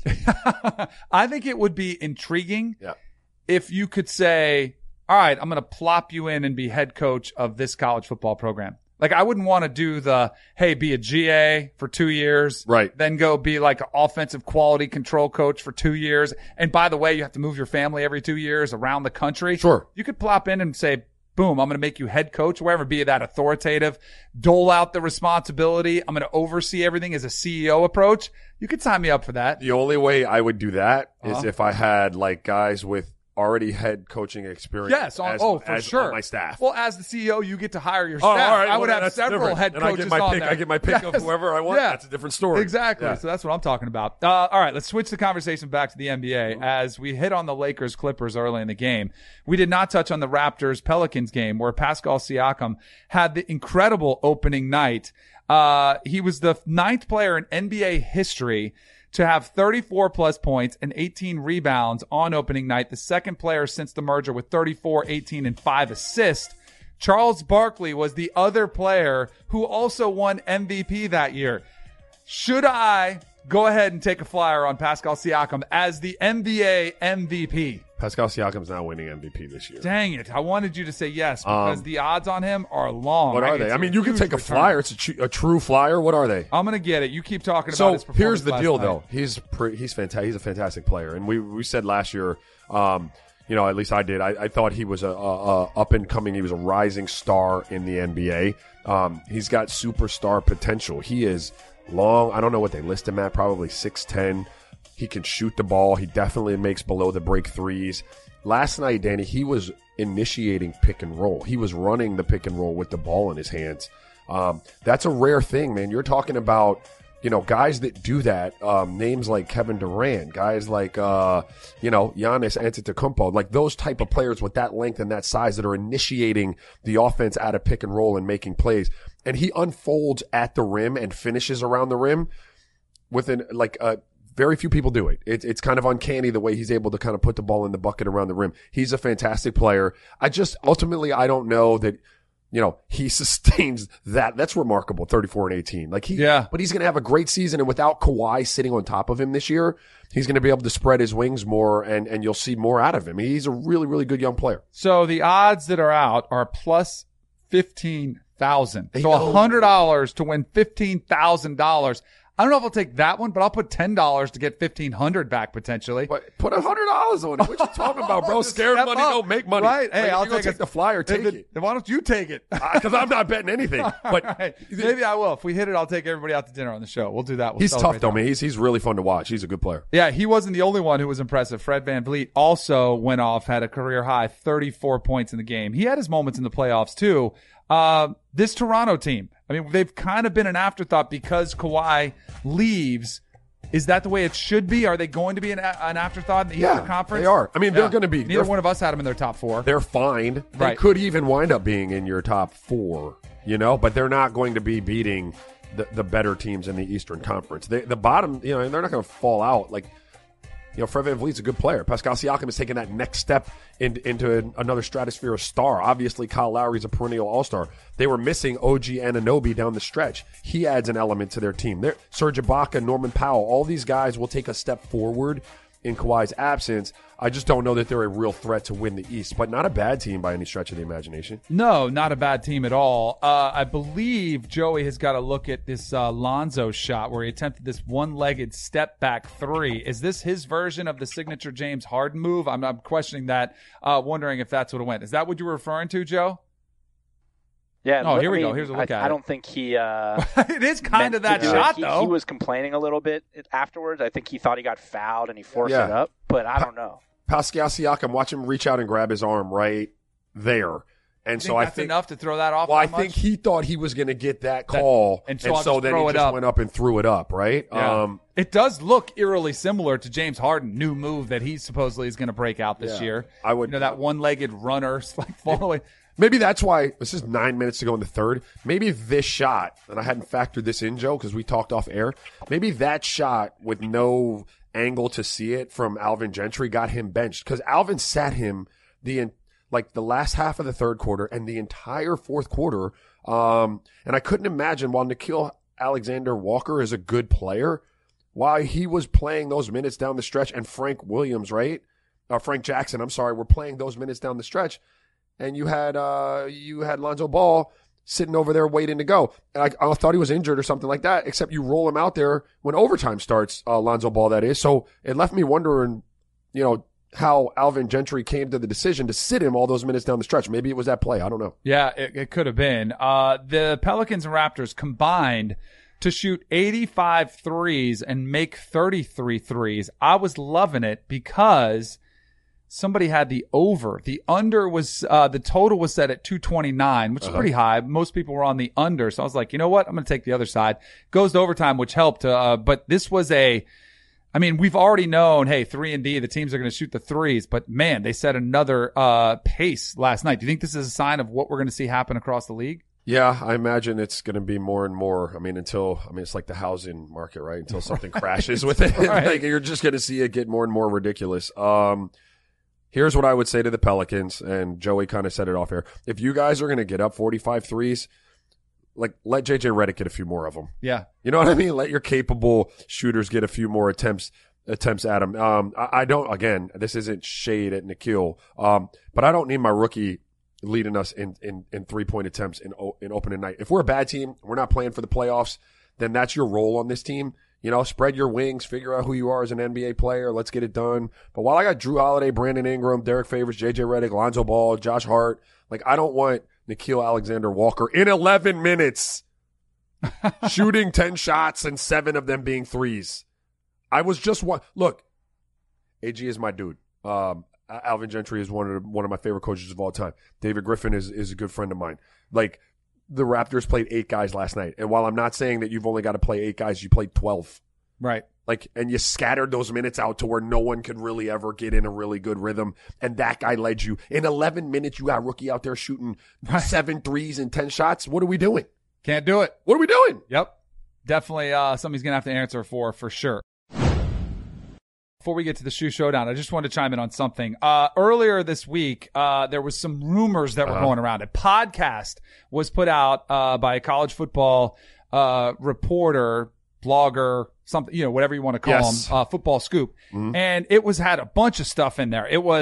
I think it would be intriguing. Yeah. If you could say, all right, I'm going to plop you in and be head coach of this college football program. Like, I wouldn't want to do the, hey, be a G A for two years. Right. Then go be like an offensive quality control coach for two years. And by the way, you have to move your family every two years around the country. Sure. You could plop in and say, boom, I'm going to make you head coach, wherever, be that authoritative, dole out the responsibility. I'm going to oversee everything as a C E O approach. You could sign me up for that. The only way I would do that is Uh-huh. if I had like guys with already head coaching experience. Yes. On, as, oh, for as sure. on my staff. Well, as the C E O, you get to hire your Oh, staff. all right. I would Well, have that's several different. head And I coaches get my on pick- there. I get my pick of whoever I want. That's a different story. Exactly. Yeah. So that's what I'm talking about. Uh, all right, let's switch the conversation back to the N B A. As we hit on the Lakers Clippers early in the game, we did not touch on the Raptors Pelicans game, where Pascal Siakam had the incredible opening night. Uh, he was the ninth player in N B A history to have thirty-four plus points and eighteen rebounds on opening night. The second player since the merger with thirty-four, eighteen, and five assists. Charles Barkley was the other player who also won M V P that year. Should I go ahead and take a flyer on Pascal Siakam as the N B A M V P? Pascal Siakam's not winning M V P this year. Dang it. I wanted you to say yes because Um, the odds on him are long. What are they? I mean, you can take a flyer. It's a, tr- a true flyer. What are they? I'm going to get it. You keep talking about So his performance here's the last deal, night. though. He's pre- he's fantastic. He's a fantastic player, and we we said last year, um, you know, at least I did. I, I thought he was a, a, a up and coming. He was a rising star in the N B A. Um, he's got superstar potential. He is long. I don't know what they list him at. Probably six ten. He can shoot the ball. He definitely makes below the break threes. Last night, Danny, he was initiating pick and roll. He was running the pick and roll with the ball in his hands. Um, that's a rare thing, man. You're talking about, you know, guys that do that. Um, names like Kevin Durant, guys like, uh, you know, Giannis Antetokounmpo, like those type of players with that length and that size that are initiating the offense out of pick and roll and making plays. And he unfolds at the rim and finishes around the rim within like a, very few people do it. it. It's kind of uncanny the way he's able to kind of put the ball in the bucket around the rim. He's a fantastic player. I just, ultimately, I don't know that, you know, he sustains that. That's remarkable, thirty-four and eighteen. Like he, yeah. But he's going to have a great season. And without Kawhi sitting on top of him this year, he's going to be able to spread his wings more and, and you'll see more out of him. He's a really, really good young player. So the odds that are out are plus fifteen thousand. So one hundred dollars to win fifteen thousand dollars. I don't know if I'll take that one, but I'll put ten dollars to get fifteen hundred back potentially. But put one hundred dollars on it. What you talking about, bro? Scared money up. don't make money. Right. Hey, like, I'll you gonna take, take the flyer. Take it, it. Then why don't you take it? Because uh, I'm not betting anything. But right. Maybe I will. If we hit it, I'll take everybody out to dinner on the show. We'll do that. We'll he's tough, though, that. man. He's, he's really fun to watch. He's a good player. Yeah, he wasn't the only one who was impressive. Fred VanVleet also went off, had a career high thirty-four points in the game. He had his moments in the playoffs, too. Uh, this Toronto team, I mean, they've kind of been an afterthought because Kawhi leaves. Is that the way it should be? Are they going to be an, an afterthought in the yeah, Eastern Conference? They are. I mean, they're yeah. going to be. Neither one of us had them in their top four. They're fine. They right. could even wind up being in your top four, you know, but they're not going to be beating the, the better teams in the Eastern Conference. They, the bottom, you know, they're not going to fall out. Like, you know, Fred VanVleet's a good player. Pascal Siakam is taking that next step in, into another stratosphere of star. Obviously, Kyle Lowry's a perennial all-star. They were missing O G Anunoby down the stretch. He adds an element to their team. They're, Serge Ibaka, Norman Powell, all these guys will take a step forward in Kawhi's absence. I just don't know that they're a real threat to win the East, but not a bad team by any stretch of the imagination. No, not a bad team at all. Uh, I believe Joey has got to look at this uh, Lonzo shot where he attempted this one-legged step-back three. Is this his version of the signature James Harden move? I'm, I'm questioning that, uh, wondering if that's what it went. Is that what you were referring to, Joe? Yeah. Oh, here I we mean, go. Here's a look I, at it. I don't think he. Uh, it is kind of that shot, he, though. He was complaining a little bit afterwards. I think he thought he got fouled and he forced yeah. it up, but I don't know. Pascal Siakam, watch him reach out and grab his arm right there. And you so think I that's think enough to throw that off. Well, I much? think he thought he was going to get that call, that, and so, and so then he it just up. went up and threw it up, right? Yeah. Um, it does look eerily similar to James Harden, new move that he supposedly is going to break out this yeah. year. I would, you know, that one-legged runner, like fall away. Maybe that's why this is nine minutes to go in the third. Maybe this shot, and I hadn't factored this in, Joe, because we talked off air. Maybe that shot with no angle to see it from Alvin Gentry got him benched because Alvin sat him the like the last half of the third quarter and the entire fourth quarter. Um, and I couldn't imagine while Nickeil Alexander-Walker is a good player, why he was playing those minutes down the stretch, and Frank Williams, right? Uh, Frank Jackson, I'm sorry, were playing those minutes down the stretch. And you had uh, you had Lonzo Ball sitting over there waiting to go. And I, I thought he was injured or something like that, except you roll him out there when overtime starts, uh, Lonzo Ball, that is. So it left me wondering, you know, how Alvin Gentry came to the decision to sit him all those minutes down the stretch. Maybe it was that play. I don't know. Yeah, it, it could have been. Uh, the Pelicans and Raptors combined to shoot eighty-five threes and make thirty-three threes. I was loving it because somebody had the over. The under was, uh, the total was set at two twenty-nine, which is uh-huh. pretty high. Most people were on the under. So I was like, you know what? I'm going to take the other side. Goes to overtime, which helped. Uh, but this was a, I mean, we've already known, hey, three and D, the teams are going to shoot the threes, but man, they set another, uh, pace last night. Do you think this is a sign of what we're going to see happen across the league? Yeah, I imagine it's going to be more and more. I mean, until, I mean, it's like the housing market, right? Until something crashes with it. Right. Like, you're just going to see it get more and more ridiculous. Um, Here's what I would say to the Pelicans, and Joey kind of said it off air. If you guys are going to get up forty-five threes, like, let J J Redick get a few more of them. Yeah. You know what I mean? Let your capable shooters get a few more attempts attempts at them. Um, I, I don't, again, this isn't shade at Nickeil, um, but I don't need my rookie leading us in, in, in three-point attempts in, in opening night. If we're a bad team, we're not playing for the playoffs, then that's your role on this team. You know, spread your wings, figure out who you are as an N B A player. Let's get it done. But while I got Drew Holiday, Brandon Ingram, Derek Favors, J J Redick, Lonzo Ball, Josh Hart, like, I don't want Nickeil Alexander-Walker in eleven minutes shooting ten shots and seven of them being threes. I was just one. Look, A G is my dude. Um, Alvin Gentry is one of the, one of my favorite coaches of all time. David Griffin is is a good friend of mine. Like, the Raptors played eight guys last night. And while I'm not saying that you've only got to play eight guys, you played twelve. Right. Like, and you scattered those minutes out to where no one could really ever get in a really good rhythm. And that guy led you. In eleven minutes, you got rookie out there shooting right. seven threes and ten shots. What are we doing? Can't do it. What are we doing? Yep. Definitely uh, something he's going to have to answer for, for sure. Before we get to the shoe showdown, I just wanted to chime in on something. Uh, earlier this week, uh, there was some rumors that were uh-huh. going around. A podcast was put out uh, by a college football uh, reporter, blogger, something, you know, whatever you want to call yes. him, uh, Football Scoop. Mm-hmm. And it was had a bunch of stuff in there. It was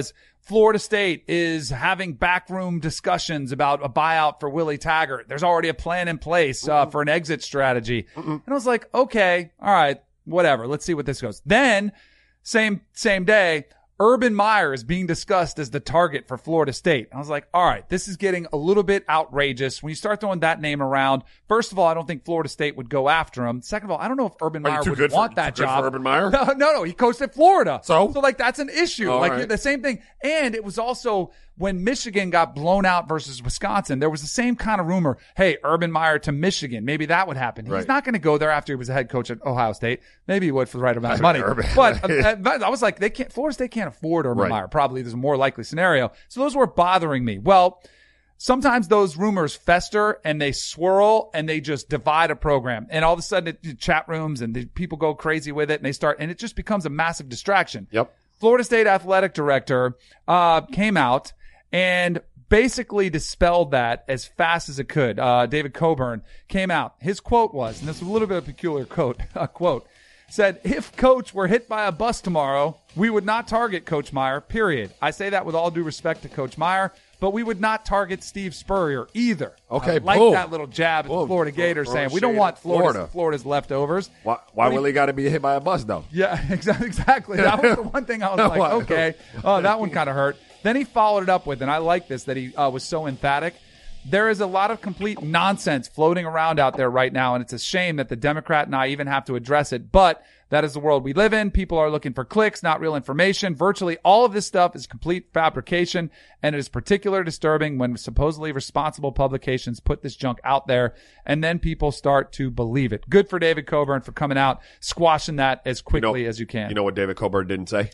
Florida State is having backroom discussions about a buyout for Willie Taggart. There's already a plan in place uh, for an exit strategy. Mm-mm. And I was like, okay, all right, whatever. Let's see what this goes. Then, same same day, Urban Meyer is being discussed as the target for Florida State. I was like, all right, this is getting a little bit outrageous. When you start throwing that name around, first of all, I don't think Florida State would go after him. Second of all, I don't know if Urban Are you Meyer too would good for- want that too good job. for Urban Meyer? No, no, no. He coached at Florida. So? So, like, that's an issue. All like, right. the same thing. And it was also when Michigan got blown out versus Wisconsin, there was the same kind of rumor. Hey, Urban Meyer to Michigan. Maybe that would happen. Right. He's not going to go there after he was a head coach at Ohio State. Maybe he would for the right amount of money. Urban. But uh, I was like, they can't, Florida State can't afford Urban Right. Meyer. Probably there's a more likely scenario. So those were bothering me. Well, sometimes those rumors fester and they swirl and they just divide a program. And all of a sudden it, chat rooms and the people go crazy with it and they start, and it just becomes a massive distraction. Yep. Florida State athletic director, uh, came out and basically dispelled that as fast as it could. Uh, David Coburn came out. His quote was, and this was a little bit of a peculiar quote, a quote, said, if Coach were hit by a bus tomorrow, we would not target Coach Meyer, period. I say that with all due respect to Coach Meyer, but we would not target Steve Spurrier either. Okay, I like boom. that little jab at the Boom. Florida Gators Throw saying, shade we don't at want Florida's, Florida. Florida's leftovers. Why, why What do will you- he got to be hit by a bus, though? Yeah, exactly. Exactly. That was the one thing I was like, Why? okay, oh, that one kind of hurt. Then he followed it up with, and I like this, that he uh, was so emphatic. There is a lot of complete nonsense floating around out there right now, and it's a shame that the Democrat and I even have to address it. But that is the world we live in. People are looking for clicks, not real information. Virtually all of this stuff is complete fabrication, and it is particularly disturbing when supposedly responsible publications put this junk out there, and then people start to believe it. Good for David Coburn for coming out, squashing that as quickly You know- as you can. You know what David Coburn didn't say?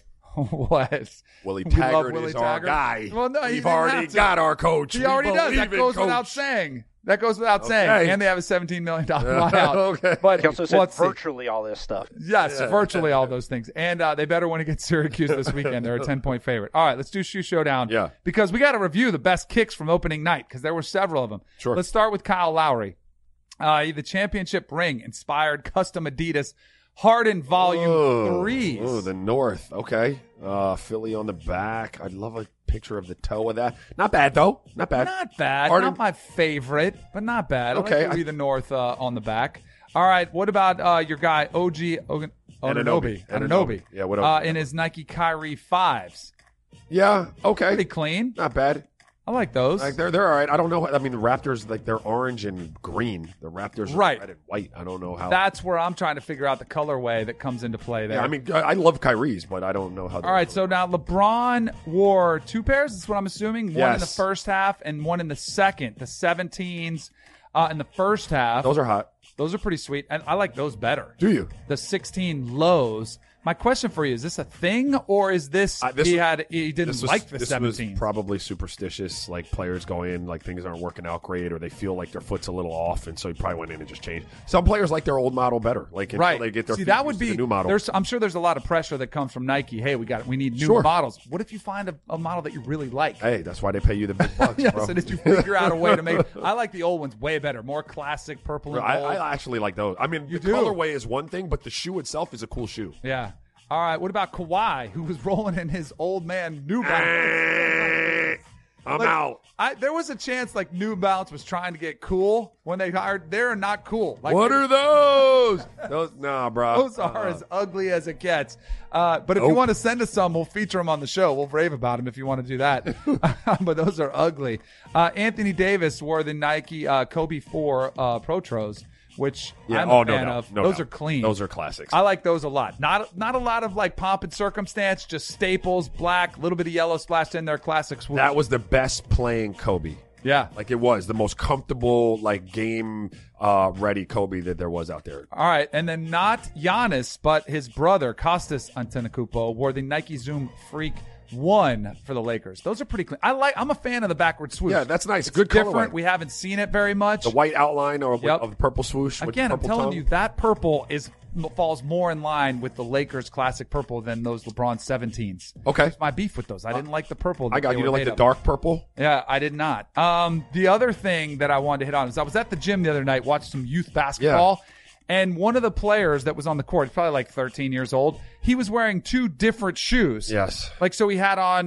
What? Willie We love Taggart Willie is our Taggart. guy. Well, no, he We've didn't already have to. got our coach. He We already does. That believe in goes Coach. without saying. That goes without saying. Okay. And they have a seventeen million dollars buyout. Okay. But He also said let's see. virtually all this stuff. Yes, virtually all those things. And uh, they better win against Syracuse this weekend. They're a ten-point favorite. All right, let's do Shoe Showdown. Yeah. Because we got to review the best kicks from opening night because there were several of them. Sure. Let's start with Kyle Lowry. Uh, the championship ring inspired custom Adidas Harden Volume Oh, threes. Oh, the North. Okay. Uh, Philly on the back. I'd love a picture of the toe of that. Not bad, though. Not bad. Not bad. Harden- Not my favorite, but not bad. I Okay, like to I- read the North uh, on the back. All right. What about uh, your guy, O G Ogun- Anunoby? Anunoby. Anunoby. Yeah, what uh, else? in his Nike Kyrie fives. Yeah. Okay. Pretty clean. Not bad. I like those. Like they're they're all right. I don't know. I mean, the Raptors, like they're orange and green. The Raptors are Right. red and white. I don't know how. That's where I'm trying to figure out the colorway that comes into play there. yeah, I mean, I I love Kyrie's, but I don't know how. All right, so now LeBron wore two pairs. That's what I'm assuming. One in the Yes. first half and one in the second. The seventeens uh, in the first half. those are hot. Those are pretty sweet, and I like those better. Do you? The sixteen lows. My question for you, is this a thing or is this, Uh, this he was- had he didn't This was, like the this seventeen? was probably superstitious. Like players go in, like things aren't working out great, or they feel like their foot's a little off, and so he probably went in and just changed. Some players like their old model better, like until Right. they get their See, feet that would used to be the new model. There's, I'm sure there's a lot of pressure that comes from Nike. Hey, we got we need new Sure. models. What if you find a, a model that you really like? Hey, that's why they pay you the big bucks, Yes, bro. and did you figure out a way to make? I like the old ones way better, more classic, purple and I, gold. I actually like those. I mean, You the do. colorway is one thing, but the shoe itself is a cool shoe. Yeah. All right. What about Kawhi, who was rolling in his old man New Balance? I'm Like, out. I, there was a chance like New Balance was trying to get cool when they hired. They're not cool. Like, What they're- are those? Those, nah, bro. Those are Uh-uh. as ugly as it gets. Uh, but if you Nope. want to send us some, we'll feature them on the show. We'll rave about them if you want to do that. But those are ugly. Uh, Anthony Davis wore the Nike uh, Kobe four uh, Protros, which Yeah. I'm oh, a no fan doubt. of. No those doubt. are clean. Those are classics. I like those a lot. Not not a lot of like pomp and circumstance, just staples, black, a little bit of yellow splashed in there, classic swoosh. that was the best playing Kobe. Yeah. Like it was the most comfortable, like game uh, ready Kobe that there was out there. All right, and then not Giannis, but his brother Kostas Antetokounmpo wore the Nike Zoom Freak One for the Lakers. Those are pretty clean. I like. I'm a fan of the backward swoosh. Yeah, that's nice. It's Good different. colorway. We haven't seen it very much. The white outline or Yep. of the purple swoosh. with Again, I'm purple telling tongue. you that purple is falls more in line with the Lakers classic purple than those LeBron seventeens. Okay. That's my beef with those. I didn't like the purple. that I got they you. were You like made the of. dark purple? Yeah, I did not. Um, the other thing that I wanted to hit on is I was at the gym the other night, watched some youth basketball, and one of the players that was on the court, he's probably like thirteen years old, he was wearing two different shoes. Yes. Like, so he had on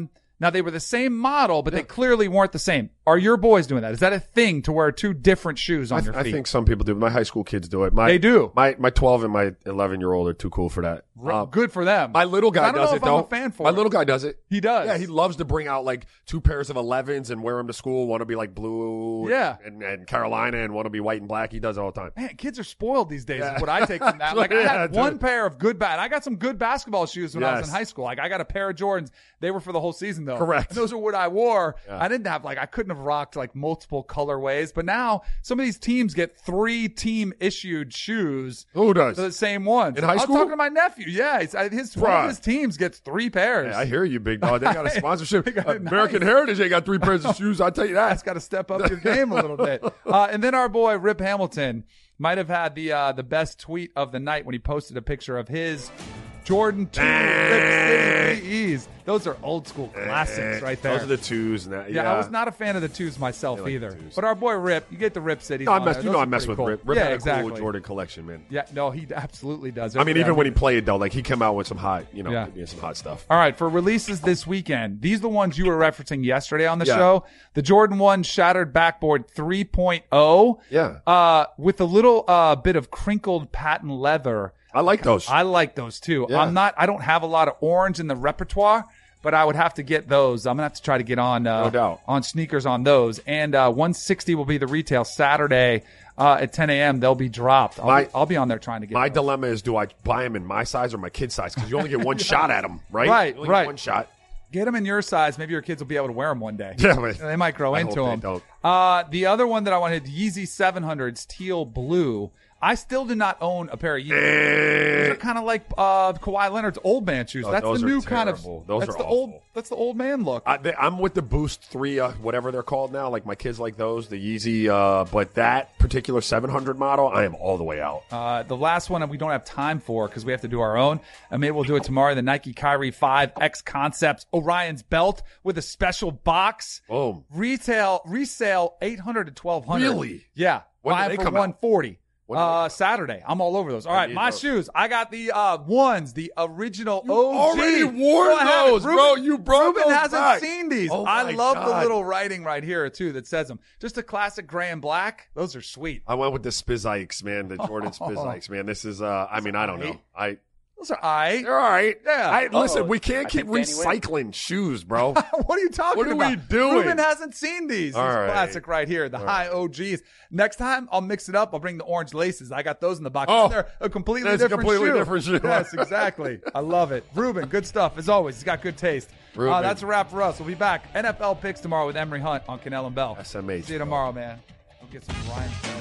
Now, they were the same model, but yeah. they clearly weren't the same. Are your boys doing that? Is that a thing to wear two different shoes on I, your feet? I think some people do. My high school kids do it. My, they do. My my twelve and my eleven-year-old are too cool for that. Uh, Good for them. My little guy does it, though. I'm a fan for my it. little guy does it. He does. Yeah, he loves to bring out like two pairs of elevens and wear them to school. One will be like blue yeah. and, and Carolina, and one will be white and black. He does it all the time. Man, kids are spoiled these days yeah. is what I take from that. Like, I yeah, had dude. one pair of good, bad. I got some good basketball shoes when yes. I was in high school. Like, I got a pair of Jordans. They were for the whole season, though. Correct. And those are what I wore. Yeah. I didn't have, like, I couldn't have rocked, like, multiple colorways. But now, some of these teams get three team-issued shoes. Who does? The same ones. In high school? I was talking to my nephew. Yeah. He's, his, one of his teams gets three pairs. Hey, I hear you, big dog. They got a sponsorship. got uh, it American nice. Heritage, they got three pairs of shoes. I'll tell you that. That's got to step up your game a little bit. Uh, and then our boy, Rip Hamilton, might have had the uh, the best tweet of the night when he posted a picture of his Jordan two Rip City V Es. Those are old school classics right there. Those are the twos. And that, yeah. yeah, I was not a fan of the twos myself like either. twos. But our boy Rip, you get the Rip City. No, I mess, you know I mess with cool. Rip. Rip yeah, had a exactly. cool Jordan collection, man. Yeah, no, he absolutely does. I mean, yeah, even when he played, though, like he came out with some hot, you know, yeah. some hot stuff. All right, for releases this weekend, these are the ones you were referencing yesterday on the yeah. show. The Jordan one Shattered Backboard three point oh. Yeah. Uh, with a little uh, bit of crinkled patent leather. I like those. I like those too. Yeah. I'm not, I don't have a lot of orange in the repertoire, but I would have to get those. I'm going to have to try to get on, uh, no doubt. on sneakers on those. And, uh, one sixty will be the retail Saturday, uh, at ten a.m. They'll be dropped. I'll, My, be, I'll be on there trying to get My those. dilemma is, do I buy them in my size or my kid's size? Because you only get one shot at them, right? Right, you only right. Get one shot. Get them in your size. Maybe your kids will be able to wear them one day. Yeah, but they might grow I into hope them. they don't. Uh, the other one that I wanted, Yeezy seven hundreds, teal blue. I still do not own a pair of Yeezys. These are kind of like uh, Kawhi Leonard's old man shoes. Oh, that's those the are new kind of. terrible. Those that's are the awful. old. That's the old man look. I, they, I'm with the Boost three, uh, whatever they're called now. Like my kids like those, the Yeezy. Uh, but that particular seven hundred model, I am all the way out. Uh, the last one we don't have time for because we have to do our own. And maybe we'll do it tomorrow. The Nike Kyrie five X Concepts Orion's belt with a special box. Boom. Retail resale eight hundred to twelve hundred. Really? Yeah. When do Five they for come out? one forty. When do they come Uh, out? Saturday. I'm all over those. All right, need my those. shoes. I got the uh ones, the original You O G. already wore Oh, I have it. those, Ruben- bro. You brought Ruben those hasn't back. seen these. Oh I my love the God. little writing right here too that says them. Just a classic gray and black. Those are sweet. I went with the Spizikes, man. The Jordan Spizikes, man. This is, uh, I mean, I don't know. I. Those are all right. They're all right. Yeah. I, listen, Uh-oh. we can't I keep think Danny win. recycling shoes, bro. What are you talking What are about? we doing? Ruben hasn't seen these. All This right. classic right here, the All high right. O Gs. Next time, I'll mix it up. I'll bring the orange laces. I got those in the box. Oh, They're a completely that's a different completely shoe. different shoe. Yes, exactly. I love it. Ruben, good stuff as always. He's got good taste. Ruben. Uh, that's a wrap for us. We'll be back. N F L picks tomorrow with Emery Hunt on Cannell and Bell. S M H. See you tomorrow, man. We'll get some Ryan Bell.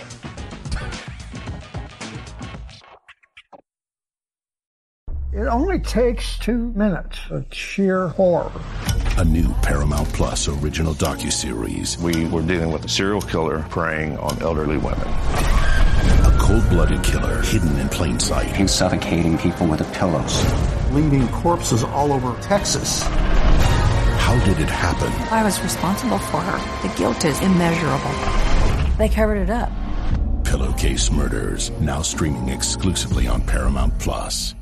It only takes two minutes of sheer horror. A new Paramount Plus original docuseries. We were dealing with a serial killer preying on elderly women. A cold-blooded killer hidden in plain sight. He's suffocating people with pillows. Leaving corpses all over Texas. How did it happen? I was responsible for her. The guilt is immeasurable. They covered it up. Pillowcase Murders, now streaming exclusively on Paramount Plus.